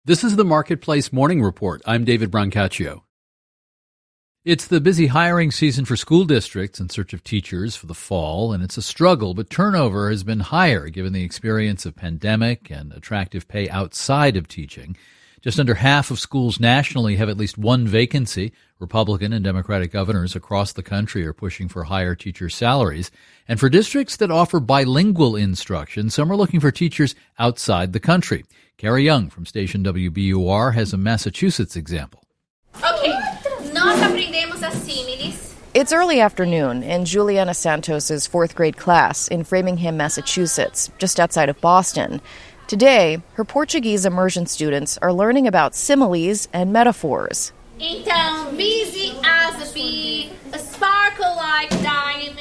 This is the Marketplace Morning Report. I'm David Brancaccio. It's the busy hiring season for school districts in search of teachers for the fall, and it's a struggle, but turnover has been higher given the experience of pandemic and attractive pay outside of teaching. Just under half of schools nationally have at least one vacancy. Republican and Democratic governors across the country are pushing for higher teacher salaries. And for districts that offer bilingual instruction, some are looking for teachers outside the country. Carrie Young from station WBUR has a Massachusetts example. Okay, nós aprendemos as símiles. It's early afternoon in Juliana Santos' fourth grade class in Framingham, Massachusetts, just outside of Boston. Today, her Portuguese immersion students are learning about similes and metaphors. Então, busy as a bee, a sparkle like diamond.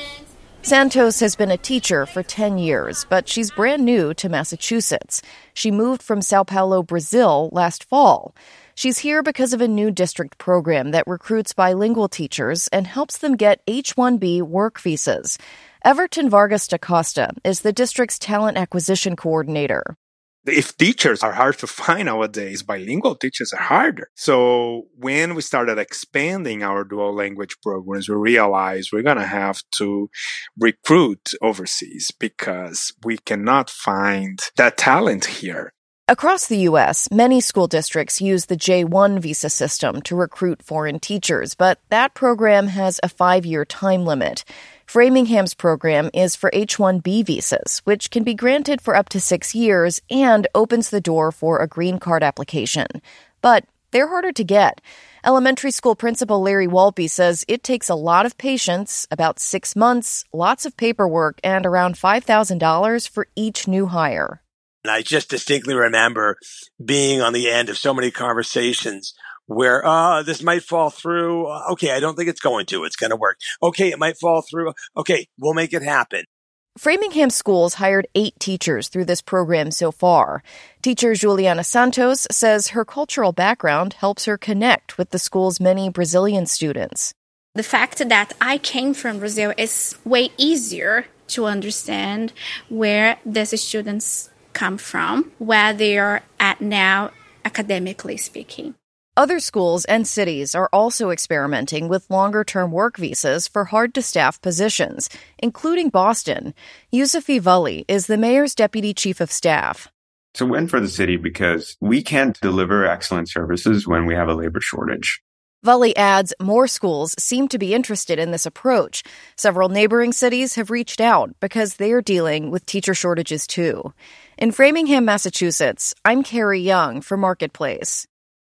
Santos has been a teacher for 10 years, but she's brand new to Massachusetts. She moved from Sao Paulo, Brazil last fall. She's here because of a new district program that recruits bilingual teachers and helps them get H-1B work visas. Everton Vargas da Costa is the district's talent acquisition coordinator. If teachers are hard to find nowadays, bilingual teachers are harder. So when we started expanding our dual language programs, we realized we're going to have to recruit overseas because we cannot find that talent here. Across the U.S., many school districts use the J-1 visa system to recruit foreign teachers, but that program has a 5-year time limit. Framingham's program is for H-1B visas, which can be granted for up to 6 years and opens the door for a green card application. But they're harder to get. Elementary school principal Larry Walby says it takes a lot of patience, about 6 months, lots of paperwork, and around $5,000 for each new hire. And I just distinctly remember being on the end of so many conversations where, this might fall through. Okay, I don't think it's going to. It's going to work. Okay, it might fall through. Okay, we'll make it happen. Framingham schools hired 8 teachers through this program so far. Teacher Juliana Santos says her cultural background helps her connect with the school's many Brazilian students. The fact that I came from Brazil is way easier to understand where these students come from, where they are at now, academically speaking. Other schools and cities are also experimenting with longer-term work visas for hard-to-staff positions, including Boston. Yusufi Vully is the mayor's deputy chief of staff. It's a win for the city because we can't deliver excellent services when we have a labor shortage. Vully adds more schools seem to be interested in this approach. Several neighboring cities have reached out because they're dealing with teacher shortages too. In Framingham, Massachusetts, I'm Carrie Young for Marketplace.